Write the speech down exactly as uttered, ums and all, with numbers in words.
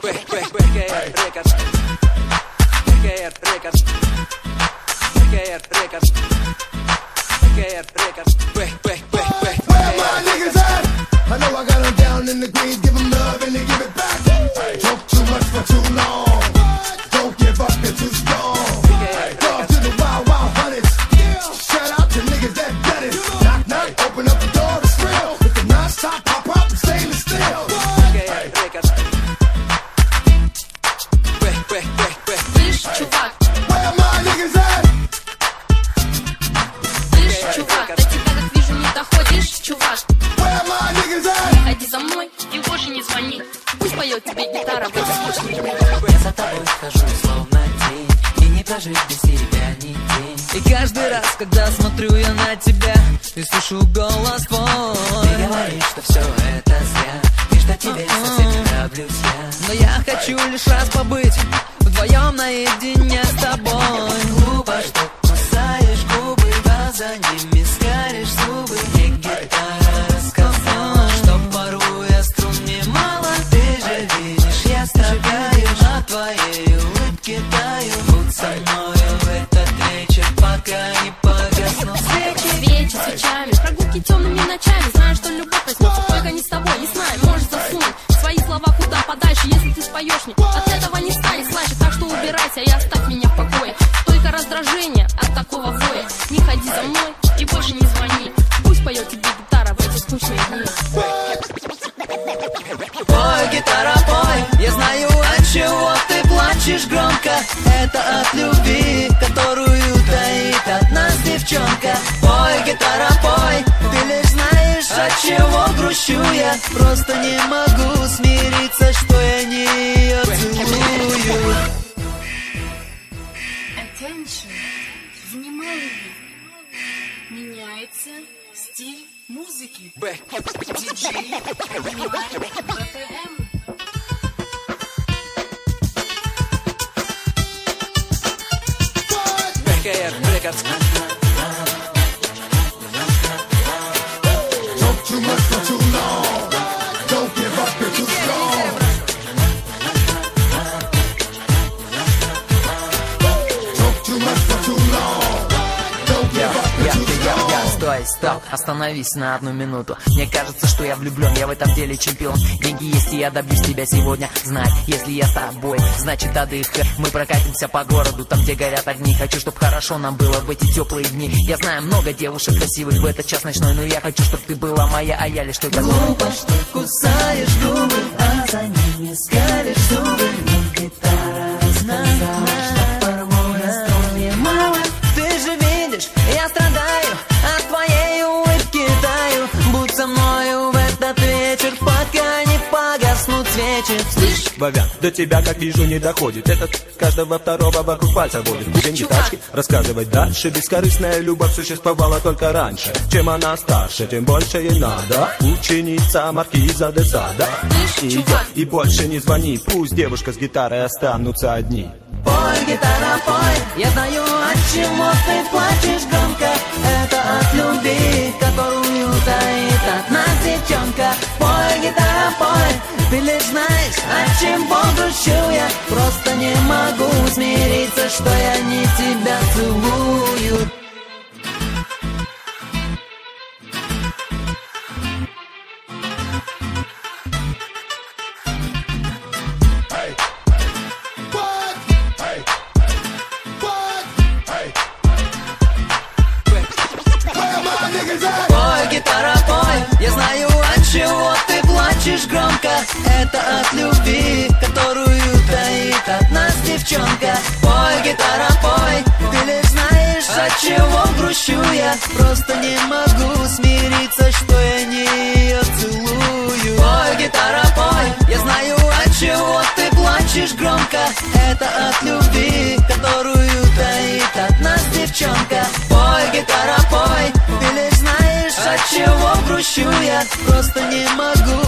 Where my niggas at? I know I got them down in the green, give them love and they give it back. Talk too much for too long. Don't give up, you're too strong. Love to the wild, wild hunters. Shout out to niggas that done it. Knock, knock, open up the door, it's real. With the non-stop pop up, stainless steel. Слышь, чувак, Where my niggas at? слышь, чувак, до тебя, как вижу, не доходишь, чувак. Where my niggas at? Ходи за мной и больше не звони. Пусть поет тебе гитара в эти скучные дни. Я за тобой хожу, словно тень, и не прожить без тебя ни день. И каждый раз, когда смотрю я на тебя и слышу голос твой, Ты говоришь, что все это зря, и что тебе совсем не нравлюсь я. но я хочу лишь раз побыть вдвоем наедине с тобой. Глупо, что кусаешь губы, а за ними скалишь зубы. Мне гитара рассказала, что порой я струн немало. Ты же видишь, я страдаю, от твоей улыбки таю. Будь со мною в этот вечер, пока не погаснут свечи. Свечи свечами, прогулки темными ночами. Знаю, что любовь проснется, только не с тобой. Не знаю, можешь засунуть свои слова куда подальше. Если ты споешь мне, от этого не станет слаще. Так что убирайся и оставь меня в покое. Только раздражение от такого воя. Не ходи за мной и больше не звони. Пусть поет тебе гитара в эти скучные дни. Пой, гитара, пой, я знаю, от чего ты плачешь громко. Это от любви, которую таит от нас девчонка. Пой, гитара, пой, ты лишь знаешь, от чего грущу я. Просто не могу смириться, что я не ее целую. Attention, внимание! Меняется стиль музыки. Диджей поднимает бэ пэ эм. Talk too much for too long. Don't give up, you're too strong. Talk too much for too long. Don't give up, you're Я, too я, strong. я, стой, стоп, остановись на одну минуту. Мне кажется, что я влюблен, я в этом деле чемпион. Деньги есть, и я добьюсь тебя сегодня. Знай, если я с тобой, значит отдых. Мы прокатимся по городу, там, где горят огни. Хочу, чтобы хорошо нам было в эти теплые дни. Я знаю много девушек красивых в этот час ночной, но я хочу, чтобы ты была моя, а я лишь только... Глупо, что кусаешь губы, а за ними скалишь зубы. Мне гитара рассказала, что порой я струн немало. Ты же видишь, я страдаю, от твоей улыбки таю. Будь со мною в этот вечер, пока не погаснут свечи. Слышь, Вовян, до тебя, как вижу, не доходит. Этот каждого второго вокруг пальца водит. Будем не тачки, рассказывать дальше. Бескорыстная любовь существовала только раньше. Чем она старше, тем больше ей надо. Ученица маркиза де Сада. слышь, чувак, И больше не звони, пусть девушка с гитарой останутся одни. Пой, гитара, пой, я знаю, от чего ты плачешь громко. Это от любви, которую таит от нас девчонка. Пой, гитара, пой, ты лишь знаешь, от чего грущу я. Просто не могу смириться, что я не тебя целую. Hey. What? Hey. What? Hey. Where my niggas at? Пой, гитара, пой, я знаю, от чего ты плачешь громко. Это от любви, которую таит от нас девчонка. Пой, гитара, пой, ты лишь знаешь, от чего грущу я. Просто не могу смириться, что я не ее целую. Пой, гитара, пой, я знаю, от чего ты плачешь громко. Это от любви, которую таит от нас девчонка. Пой, гитара, пой, ты лишь знаешь, от чего грущу я. Просто не могу